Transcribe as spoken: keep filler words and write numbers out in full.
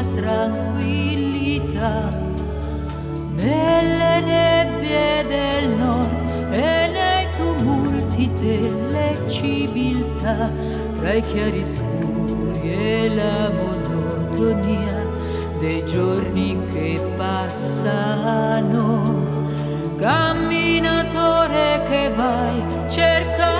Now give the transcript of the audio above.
la tranquillità nelle nebbie del nord e nei tumulti delle civiltà, tra i chiaroscuri e la monotonia dei giorni che passano. Camminatore che vai, cerca